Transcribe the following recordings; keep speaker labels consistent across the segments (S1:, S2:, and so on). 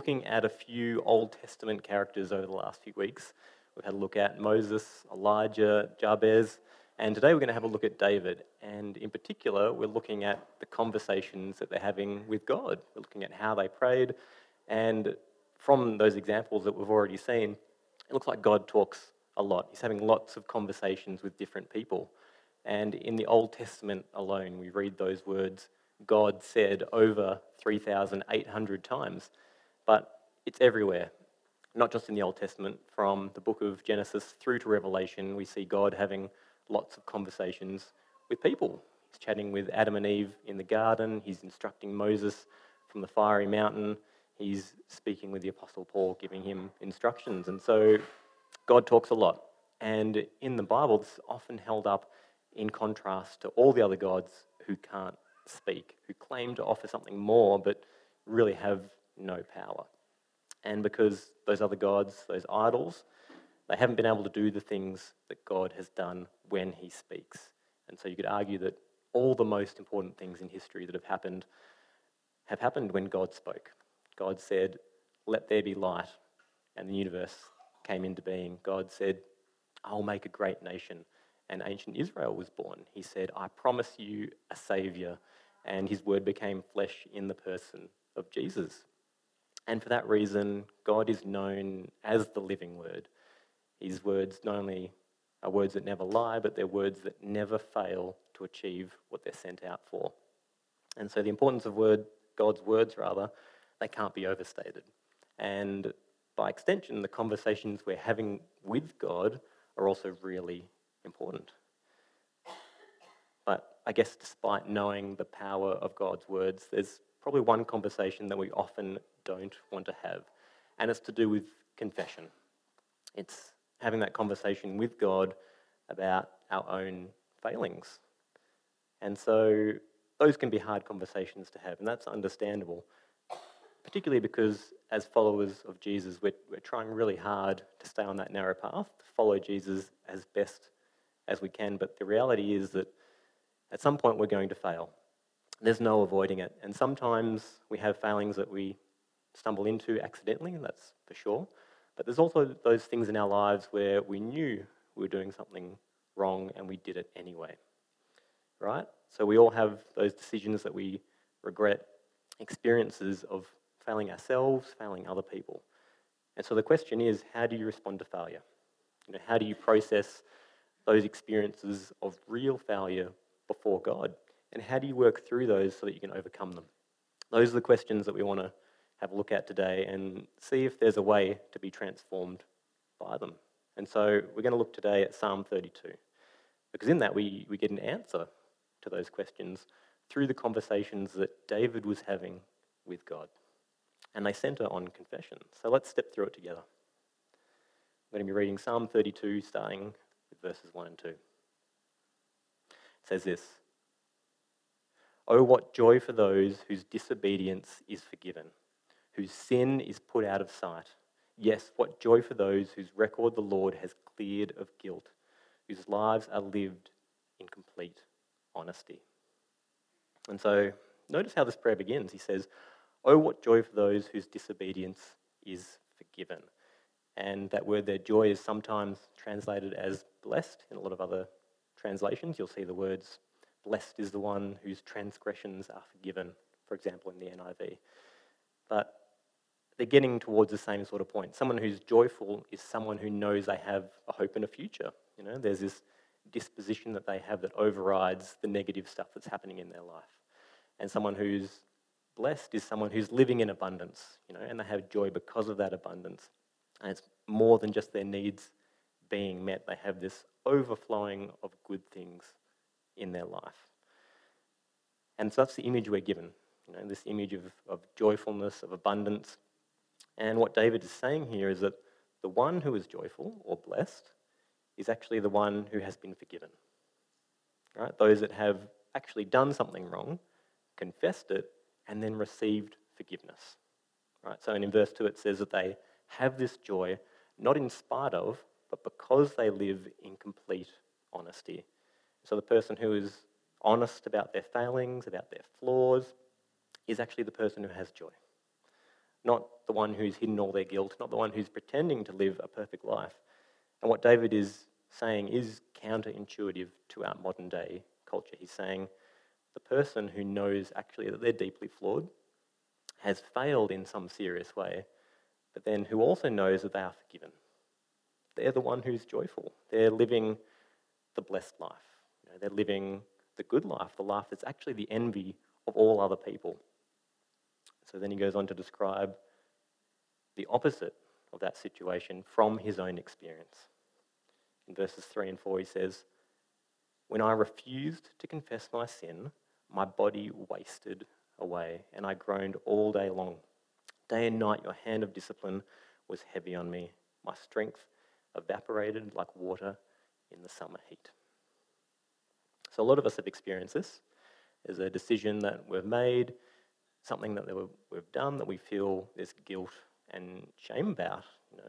S1: looking at a few Old Testament characters over the last few weeks. We've had a look at Moses, Elijah, Jabez, and today we're going to have a look at David. And in particular, we're looking at the conversations that they're having with God. We're looking at how they prayed, and from those examples that we've already seen, it looks like God talks a lot. He's having lots of conversations with different people. And in the Old Testament alone, we read those words, God said, over 3,800 times. But it's everywhere, not just in the Old Testament. From the book of Genesis through to Revelation, we see God having lots of conversations with people. He's chatting with Adam and Eve in the garden. He's instructing Moses from the fiery mountain. He's speaking with the Apostle Paul, giving him instructions. And so God talks a lot. And in the Bible, it's often held up in contrast to all the other gods who can't speak, who claim to offer something more but really have no power. And because those other gods, those idols, they haven't been able to do the things that God has done when he speaks. And so you could argue that all the most important things in history that have happened when God spoke. God said, "Let there be light," and the universe came into being. God said, "I'll make a great nation," and ancient Israel was born. He said, "I promise you a saviour," and his word became flesh in the person of Jesus. And for that reason, God is known as the living word. His words not only are words that never lie, but they're words that never fail to achieve what they're sent out for. And so the importance of God's words, they can't be overstated. And by extension, the conversations we're having with God are also really important. But I guess despite knowing the power of God's words, there's probably one conversation that we often don't want to have, and it's to do with confession. It's having that conversation with God about our own failings. And so those can be hard conversations to have, and that's understandable, particularly because as followers of Jesus, we're trying really hard to stay on that narrow path, to follow Jesus as best as we can. But the reality is that at some point we're going to fail. There's no avoiding it. And sometimes we have failings that we stumble into accidentally, that's for sure. But there's also those things in our lives where we knew we were doing something wrong and we did it anyway, right? So we all have those decisions that we regret, experiences of failing ourselves, failing other people. And so the question is, how do you respond to failure? How do you process those experiences of real failure before God? And how do you work through those so that you can overcome them? Those are the questions that we want to have a look at today and see if there's a way to be transformed by them. And so we're going to look today at Psalm 32, because in that we get an answer to those questions through the conversations that David was having with God. And they centre on confession. So let's step through it together. I'm going to be reading Psalm 32, starting with verses 1 and 2. It says this: "Oh, what joy for those whose disobedience is forgiven, whose sin is put out of sight. Yes, what joy for those whose record the Lord has cleared of guilt, whose lives are lived in complete honesty." And so notice how this prayer begins. He says, "Oh, what joy for those whose disobedience is forgiven." And that word there, joy, is sometimes translated as blessed. In a lot of other translations, you'll see the words, "Blessed is the one whose transgressions are forgiven," for example, in the NIV. But they're getting towards the same sort of point. Someone who's joyful is someone who knows they have a hope and a future. There's this disposition that they have that overrides the negative stuff that's happening in their life. And someone who's blessed is someone who's living in abundance, and they have joy because of that abundance. And it's more than just their needs being met. They have this overflowing of good things in their life. And so that's the image we're given, this image of joyfulness, of abundance. And what David is saying here is that the one who is joyful or blessed is actually the one who has been forgiven. Right? Those that have actually done something wrong, confessed it, and then received forgiveness. Right? So in verse 2 it says that they have this joy not in spite of, but because they live in complete honesty. So the person who is honest about their failings, about their flaws, is actually the person who has joy. not the one who's hidden all their guilt, not the one who's pretending to live a perfect life. And what David is saying is counterintuitive to our modern day culture. He's saying the person who knows actually that they're deeply flawed has failed in some serious way, but then who also knows that they are forgiven. They're the one who's joyful. They're living the blessed life. They're living the good life, the life that's actually the envy of all other people. So then he goes on to describe the opposite of that situation from his own experience. In verses 3 and 4 he says, "When I refused to confess my sin, my body wasted away, and I groaned all day long. Day and night your hand of discipline was heavy on me. My strength evaporated like water in the summer heat." So a lot of us have experienced this. There's a decision that we've made, something that we've done that we feel there's guilt and shame about.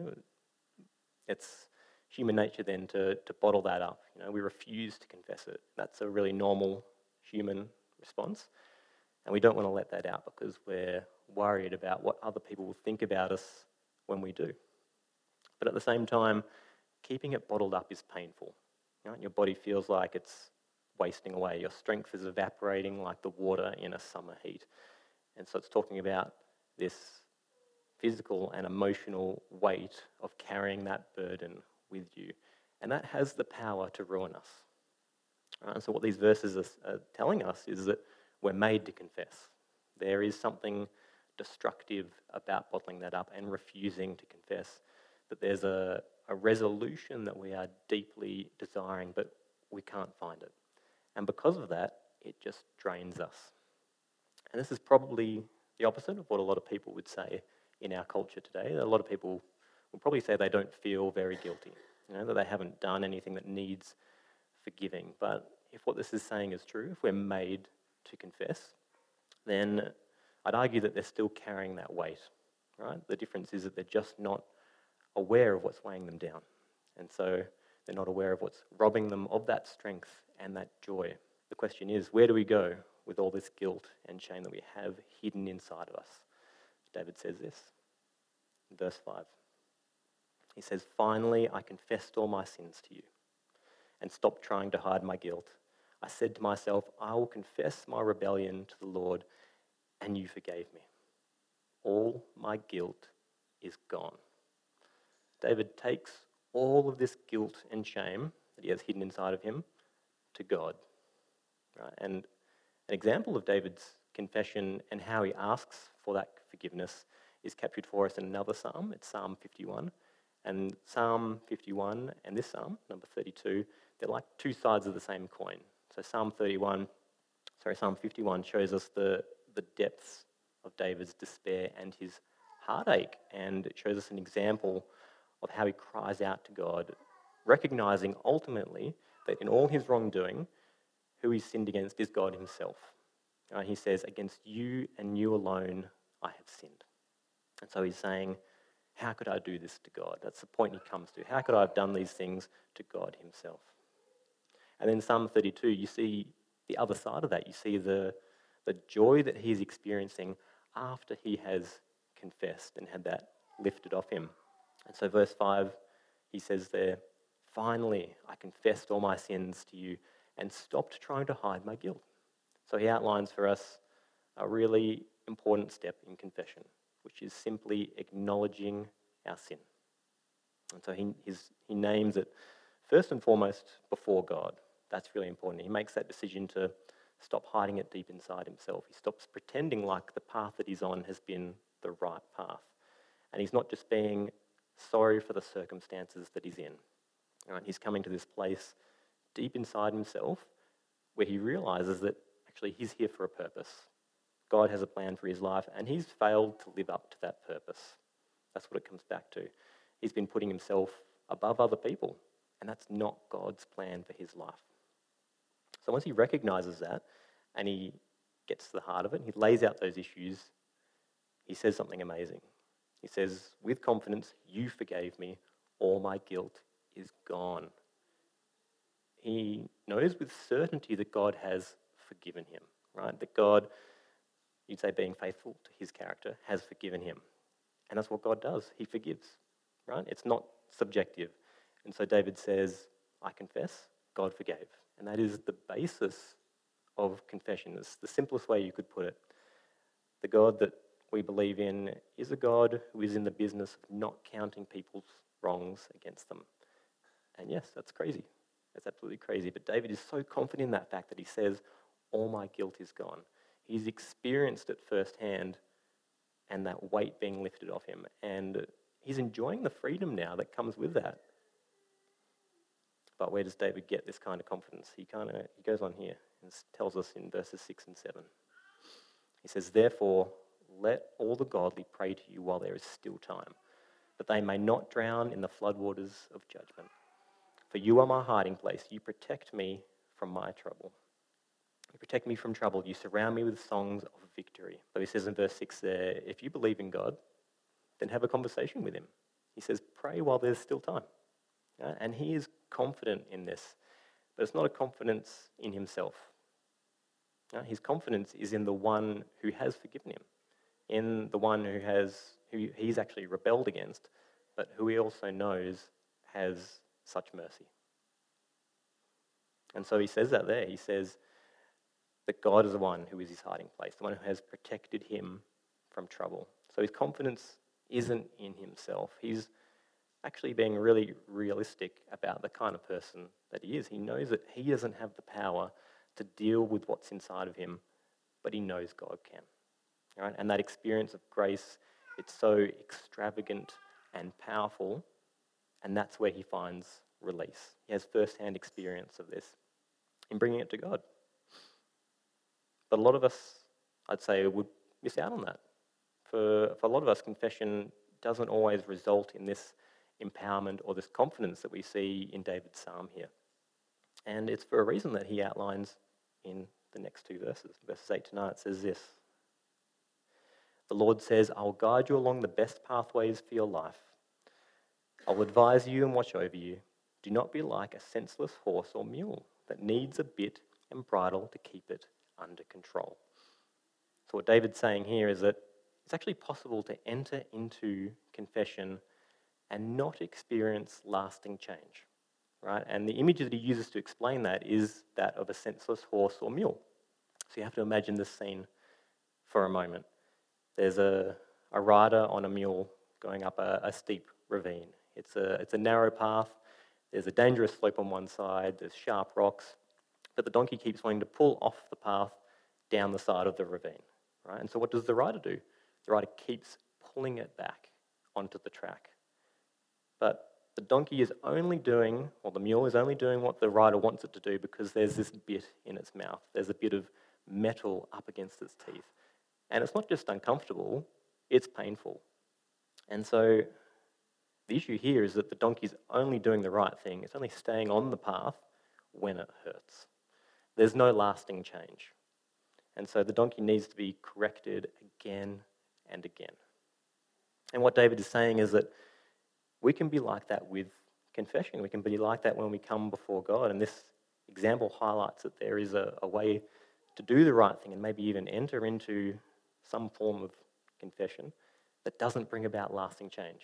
S1: It's human nature then to bottle that up. We refuse to confess it. That's a really normal human response. And we don't want to let that out because we're worried about what other people will think about us when we do. But at the same time, keeping it bottled up is painful. Your body feels like it's wasting away. Your strength is evaporating like the water in a summer heat. And so it's talking about this physical and emotional weight of carrying that burden with you. And that has the power to ruin us. And so what these verses are telling us is that we're made to confess. There is something destructive about bottling that up and refusing to confess. That there's a resolution that we are deeply desiring, but we can't find it. And because of that, it just drains us. And this is probably the opposite of what a lot of people would say in our culture today. A lot of people will probably say they don't feel very guilty, that they haven't done anything that needs forgiving. But if what this is saying is true, if we're made to confess, then I'd argue that they're still carrying that weight, right? The difference is that they're just not aware of what's weighing them down. And so they're not aware of what's robbing them of that strength and that joy. The question is, where do we go with all this guilt and shame that we have hidden inside of us? David says this in verse 5. He says, "Finally, I confessed all my sins to you and stopped trying to hide my guilt. I said to myself, I will confess my rebellion to the Lord, and you forgave me. All my guilt is gone." David takes all of this guilt and shame that he has hidden inside of him to God. Right? And an example of David's confession and how he asks for that forgiveness is captured for us in another psalm. It's Psalm 51. And Psalm 51 and this psalm, number 32, they're like two sides of the same coin. So Psalm 51 shows us the depths of David's despair and his heartache, and it shows us an example of how he cries out to God, recognizing ultimately that in all his wrongdoing, who he's sinned against is God himself. He says, "Against you and you alone I have sinned." And so he's saying, how could I do this to God? That's the point he comes to. How could I have done these things to God himself? And then Psalm 32, you see the other side of that. You see the joy that he's experiencing after he has confessed and had that lifted off him. And so verse 5, he says there, "Finally, I confessed all my sins to you and stopped trying to hide my guilt." So he outlines for us a really important step in confession, which is simply acknowledging our sin. And so he names it first and foremost before God. That's really important. He makes that decision to stop hiding it deep inside himself. He stops pretending like the path that he's on has been the right path. And he's not just being sorry for the circumstances that he's in. Right? He's coming to this place deep inside himself where he realizes that actually he's here for a purpose. God has a plan for his life, and he's failed to live up to that purpose. That's what it comes back to. He's been putting himself above other people, and that's not God's plan for his life. So once he recognizes that, and he gets to the heart of it, he lays out those issues, he says something amazing. He says, with confidence, "You forgave me, all my guilt is gone." He knows with certainty that God has forgiven him, right? That God, you'd say being faithful to his character, has forgiven him. And that's what God does. He forgives, right? It's not subjective. And so David says, I confess, God forgave. And that is the basis of confession. It's the simplest way you could put it. The God that we believe in is a God who is in the business of not counting people's wrongs against them. And yes, that's crazy. That's absolutely crazy. But David is so confident in that fact that he says, all my guilt is gone. He's experienced it firsthand and that weight being lifted off him. And he's enjoying the freedom now that comes with that. But where does David get this kind of confidence? He goes on here and tells us in verses 6 and 7. He says, therefore, let all the godly pray to you while there is still time, that they may not drown in the floodwaters of judgment. For you are my hiding place. You protect me from my trouble. You protect me from trouble. You surround me with songs of victory. So he says in verse 6 there, if you believe in God, then have a conversation with him. He says, pray while there's still time. And he is confident in this, but it's not a confidence in himself. His confidence is in the one who has forgiven him, in the one who he's actually rebelled against, but who he also knows has such mercy. And so he says that there. He says that God is the one who is his hiding place, the one who has protected him from trouble. So his confidence isn't in himself. He's actually being really realistic about the kind of person that he is. He knows that he doesn't have the power to deal with what's inside of him, but he knows God can. Right? And that experience of grace, it's so extravagant and powerful, and that's where he finds release. He has first-hand experience of this in bringing it to God. But a lot of us, I'd say, would miss out on that. For a lot of us, confession doesn't always result in this empowerment or this confidence that we see in David's psalm here. And it's for a reason that he outlines in the next two verses. Verses 8 to 9, it says this. The Lord says, I will guide you along the best pathways for your life. I will advise you and watch over you. Do not be like a senseless horse or mule that needs a bit and bridle to keep it under control. So what David's saying here is that it's actually possible to enter into confession and not experience lasting change, right? And the image that he uses to explain that is that of a senseless horse or mule. So you have to imagine this scene for a moment. There's a rider on a mule going up a steep ravine. It's a narrow path. There's a dangerous slope on one side. There's sharp rocks. But the donkey keeps wanting to pull off the path down the side of the ravine, right? And so what does the rider do? The rider keeps pulling it back onto the track. But the donkey is only doing, or the mule is only doing what the rider wants it to do because there's this bit in its mouth. There's a bit of metal up against its teeth. And it's not just uncomfortable, it's painful. And so the issue here is that the donkey's only doing the right thing. It's only staying on the path when it hurts. There's no lasting change. And so the donkey needs to be corrected again and again. And what David is saying is that we can be like that with confession. We can be like that when we come before God. And this example highlights that there is a way to do the right thing and maybe even enter into some form of confession that doesn't bring about lasting change.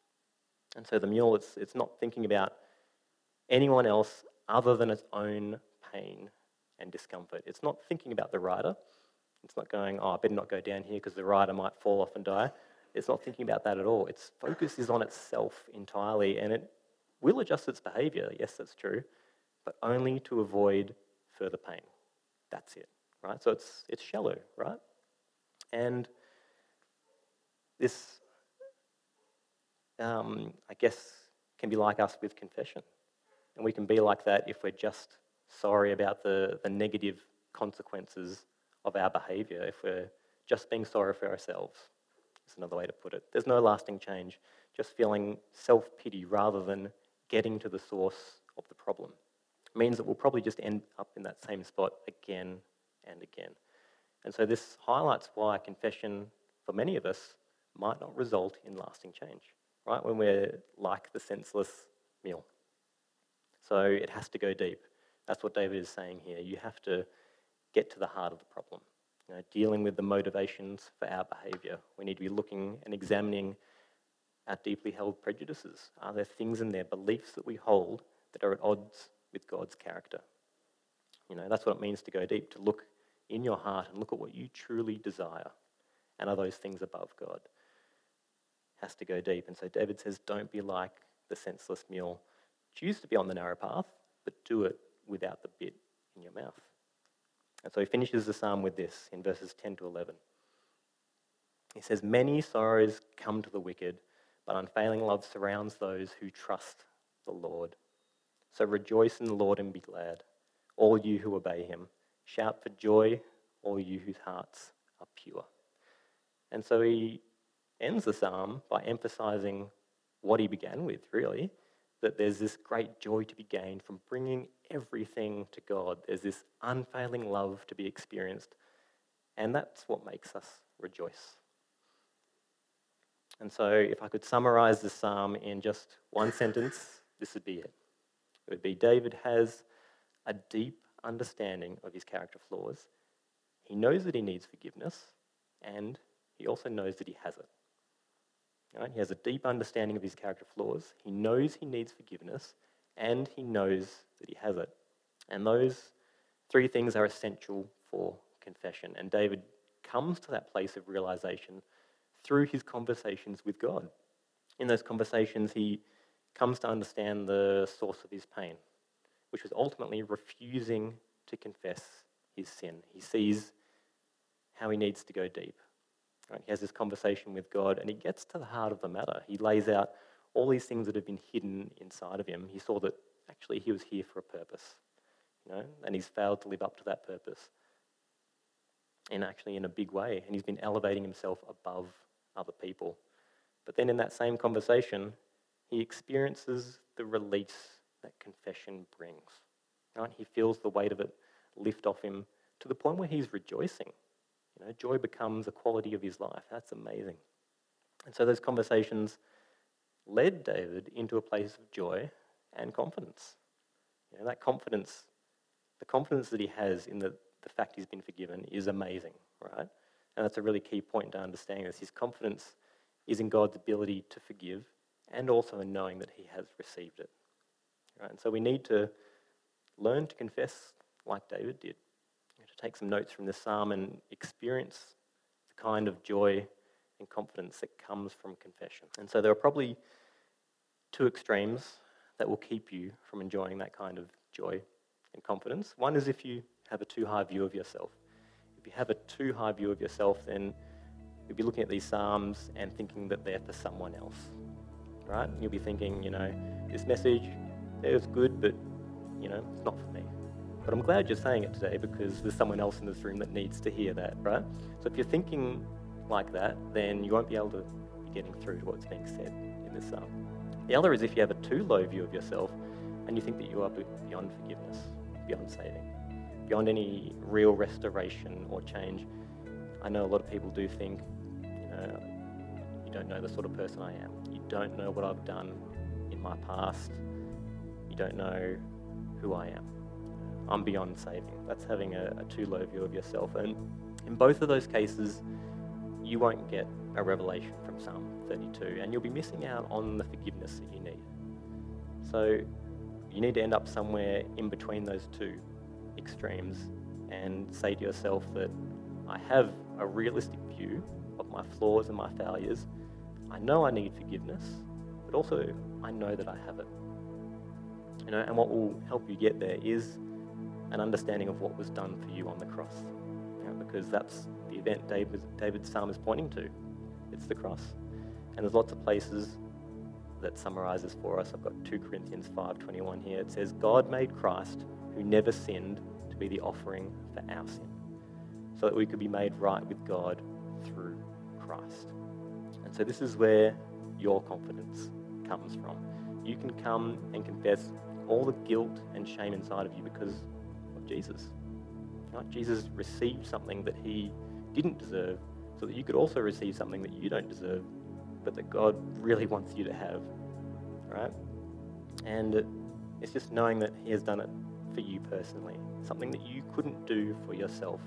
S1: And so the mule, it's not thinking about anyone else other than its own pain and discomfort. It's not thinking about the rider. It's not going, I better not go down here because the rider might fall off and die. It's not thinking about that at all. Its focus is on itself entirely, and it will adjust its behaviour, yes, that's true, but only to avoid further pain. That's it, right? So it's shallow, right? And this, I guess, can be like us with confession. And we can be like that if we're just sorry about the negative consequences of our behaviour, if we're just being sorry for ourselves. That's another way to put it. There's no lasting change, just feeling self-pity rather than getting to the source of the problem. It means that we'll probably just end up in that same spot again and again. And so this highlights why confession, for many of us, might not result in lasting change, right? When we're like the senseless mule. So it has to go deep. That's what David is saying here. You have to get to the heart of the problem. Dealing with the motivations for our behaviour. We need to be looking and examining our deeply held prejudices? Are there things in there, beliefs that we hold that are at odds with God's character? That's what it means to go deep, to look in your heart and look at what you truly desire. And are those things above God? Has to go deep. And so David says, don't be like the senseless mule. Choose to be on the narrow path, but do it without the bit in your mouth. And so he finishes the psalm with this in verses 10 to 11. He says, many sorrows come to the wicked, but unfailing love surrounds those who trust the Lord. So rejoice in the Lord and be glad, all you who obey him. Shout for joy, all you whose hearts are pure. And so he ends the psalm by emphasizing what he began with, really, that there's this great joy to be gained from bringing everything to God. There's this unfailing love to be experienced, and that's what makes us rejoice. And so if I could summarize the psalm in just one sentence, this would be it. It would be David has a deep understanding of his character flaws. He knows that he needs forgiveness, and he also knows that he has it. Right? He has a deep understanding of his character flaws. He knows he needs forgiveness, and he knows that he has it. And those three things are essential for confession. And David comes to that place of realization through his conversations with God. In those conversations, he comes to understand the source of his pain, which was ultimately refusing to confess his sin. He sees how he needs to go deep. Right? He has this conversation with God, and he gets to the heart of the matter. He lays out all these things that have been hidden inside of him. He saw that actually he was here for a purpose, and he's failed to live up to that purpose, and actually in a big way. And he's been elevating himself above other people. But then in that same conversation, he experiences the release that confession brings. Right? He feels the weight of it lift off him to the point where he's rejoicing. Joy becomes a quality of his life. That's amazing. And so those conversations led David into a place of joy and confidence. That confidence, the confidence that he has in the fact he's been forgiven is amazing, right? And that's a really key point to understanding this. His confidence is in God's ability to forgive and also in knowing that he has received it. Right? And so we need to learn to confess like David did. To take some notes from this psalm and experience the kind of joy and confidence that comes from confession. And so there are probably two extremes that will keep you from enjoying that kind of joy and confidence. One is if you have a too high view of yourself. If you have a too high view of yourself, then you'll be looking at these psalms and thinking that they're for someone else, right? And you'll be thinking, this message, it was good, but, it's not for me. But I'm glad you're saying it today because there's someone else in this room that needs to hear that, right? So if you're thinking like that, then you won't be able to be getting through to what's being said in this psalm. The other is if you have a too low view of yourself and you think that you are beyond forgiveness, beyond saving, beyond any real restoration or change. I know a lot of people do think, you don't know the sort of person I am. You don't know what I've done in my past. You don't know who I am. I'm beyond saving. That's having a too low view of yourself. And in both of those cases, you won't get a revelation from Psalm 32, and you'll be missing out on the forgiveness that you need. So you need to end up somewhere in between those two extremes and say to yourself that I have a realistic view of my flaws and my failures. I know I need forgiveness, but also I know that I have it. And what will help you get there is an understanding of what was done for you on the cross, because that's the event David's psalm is pointing to. It's the cross. And there's lots of places that summarizes for us. I've got 2 Corinthians 5:21 here. It says, God made Christ, who never sinned, to be the offering for our sin, so that we could be made right with God through Christ. And so this is where your confidence comes from. You can come and confess all the guilt and shame inside of you because of Jesus. Right? Jesus received something that he didn't deserve so that you could also receive something that you don't deserve, but that God really wants you to have, right? And it's just knowing that he has done it for you personally, something that you couldn't do for yourself.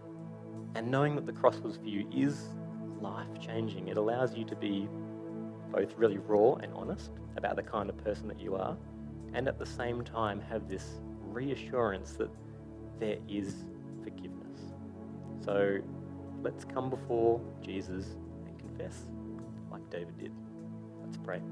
S1: And knowing that the cross was for you is life-changing. It allows you to be both really raw and honest about the kind of person that you are, and at the same time have this reassurance that there is forgiveness. So let's come before Jesus and confess like David did. Let's pray.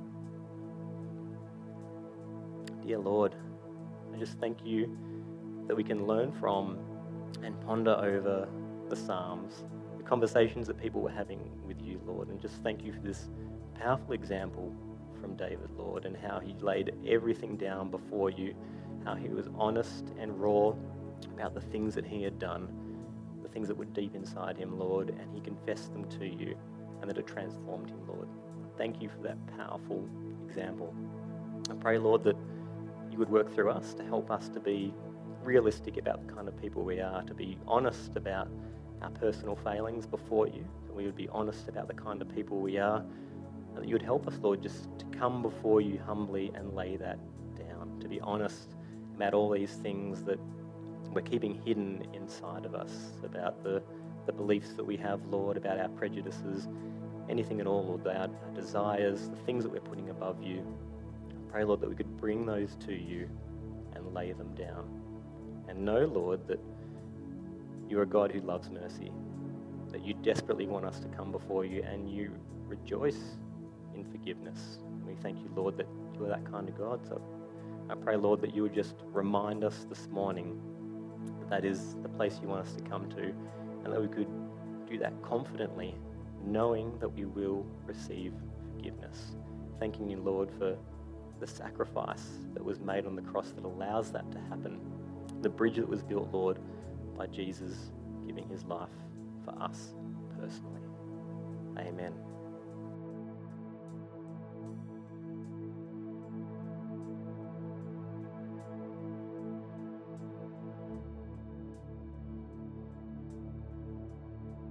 S1: Dear Lord, I just thank you that we can learn from and ponder over the Psalms, the conversations that people were having with you, Lord, and just thank you for this powerful example from David, Lord, and how he laid everything down before you, how he was honest and raw about the things that he had done, the things that were deep inside him, Lord, and he confessed them to you, and that it transformed him, Lord. Thank you for that powerful example. I pray, Lord, that you would work through us to help us to be realistic about the kind of people we are, to be honest about our personal failings before you, that we would be honest about the kind of people we are, and that you would help us, Lord, just to come before you humbly and lay that down, to be honest about all these things that we're keeping hidden inside of us, about the beliefs that we have, Lord, about our prejudices, anything at all, Lord, our desires, the things that we're putting above you. I pray, Lord, that we could bring those to you and lay them down. And know, Lord, that you're a God who loves mercy, that you desperately want us to come before you and you rejoice in forgiveness. And we thank you, Lord, that you are that kind of God. So I pray, Lord, that you would just remind us this morning that that is the place you want us to come to, and that we could do that confidently, knowing that we will receive forgiveness. Thanking you, Lord, for the sacrifice that was made on the cross that allows that to happen. The bridge that was built, Lord, by Jesus giving his life for us personally. Amen.